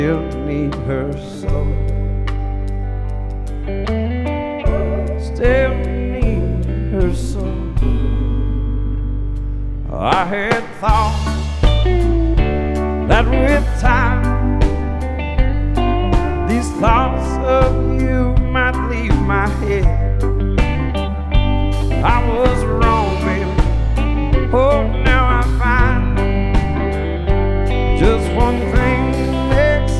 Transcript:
still need her so. Still need her so. I had thought that with time